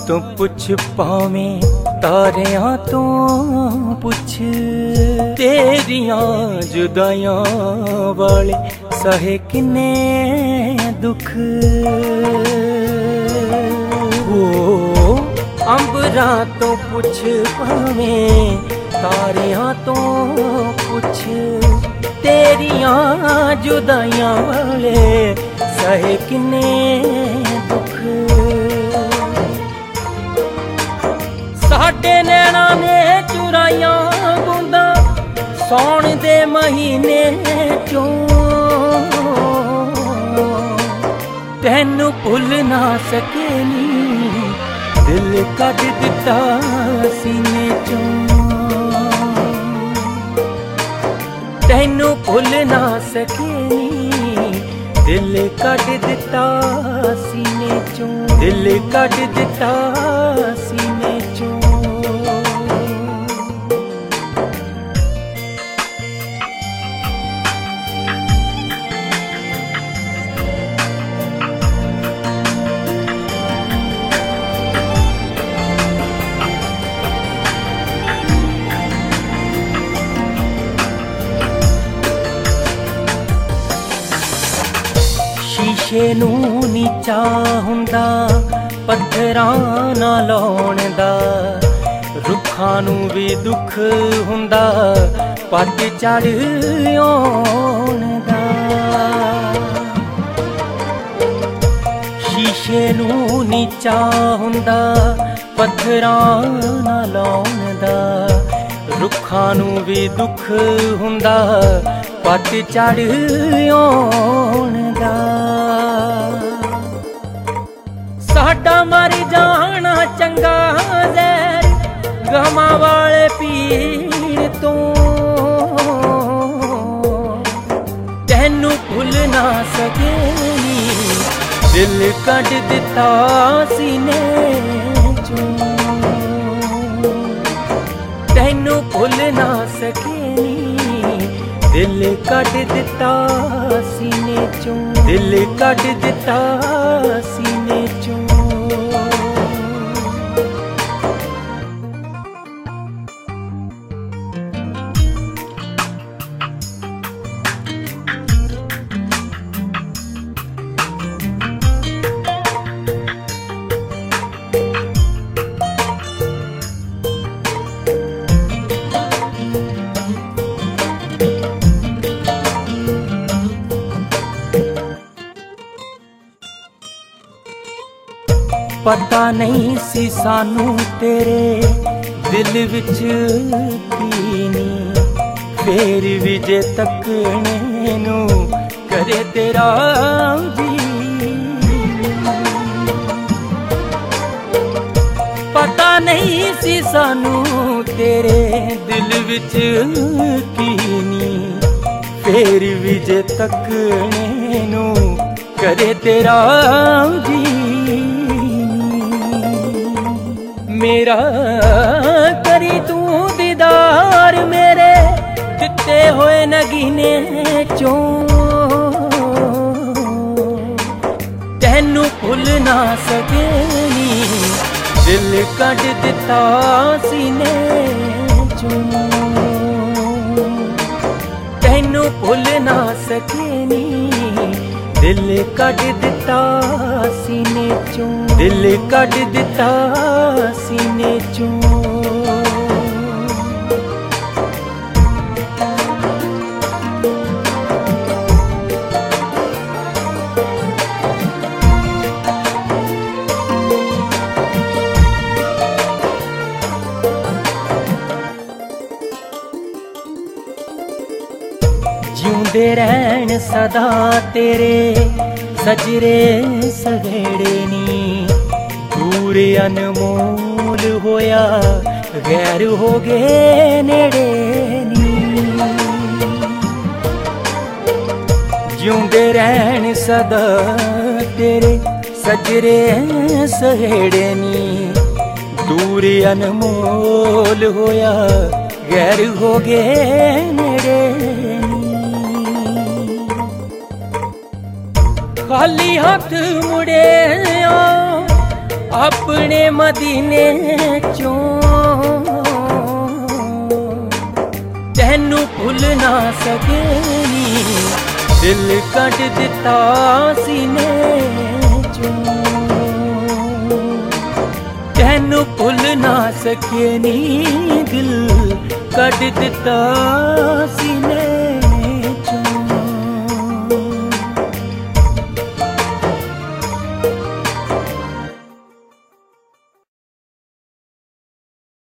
तो पुछ पावें तारियां तो पुछ, तेरियां जुदाइयां वाले सहे किन्ने दुख। ओ अंबरा तो पुछ पावें तारियां तो पुछ, तेरियां जुदाइयां वाले सहे किन्ने दुख। साडे नैना ने चुराइया बूंदा सौण दे महीने चों, तैनू भुल ना सके नी दिल कट दिता सीने चों। तैनू भुल ना सके नी दिल कट दिता सीने चों, दिल कट दिता सीने चों। शीशे नू नीचा हुंदा पत्थरां ना लाउण दा, रुखां नू भी दुख हुंदा पत चढ़ आउण दा। शीशे नू नीचा हुंदा पत्थरां ना लाउण दा, रुखां नू भी दुख हुंदा पत चढ़ आउण दा। साडा मर जाना चंगा ज़हर गमां वाले पीड़ तो, तैनू भुल ना सके नी दिल कट दिता सीने चों। तैनू भुल ना सके नी दिल कट दिता सीने चों, दिल कट दिता सीने चों। पता नहीं सी सानू तेरे दिल विच कीनी, फेर भी जे तकने नू करे तेरा जी। पता नहीं सी सानू तेरे दिल विच कीनी, फेर भी जे तकने नू करे तेरा जी। मेरा करी तू दीदार मेरे दिते होए नगीने चों, तैनू भुल ना सके नी दिल कट दिता सीने चों। तैनू भुल ना सके नी दिल कट दिता सीने चों, दिल कट दिता सीने चों। जिउंदे रहन सदा तेरे सजरे सहेड़े नी, दूर अनमोल होया गैर हो गए नेड़े नी। जिउंदे रहन सदा तेरे सजरे सहेड़े नी, दूर अनमोल होया गैर हो गए नेड़े नी। खाली हाथ मुड़े अपने मदीने चों तैनू भुल ना सके नी, दिल कट दिता सीने चों। तैनू भुल ना सके नी, दिल कट दिता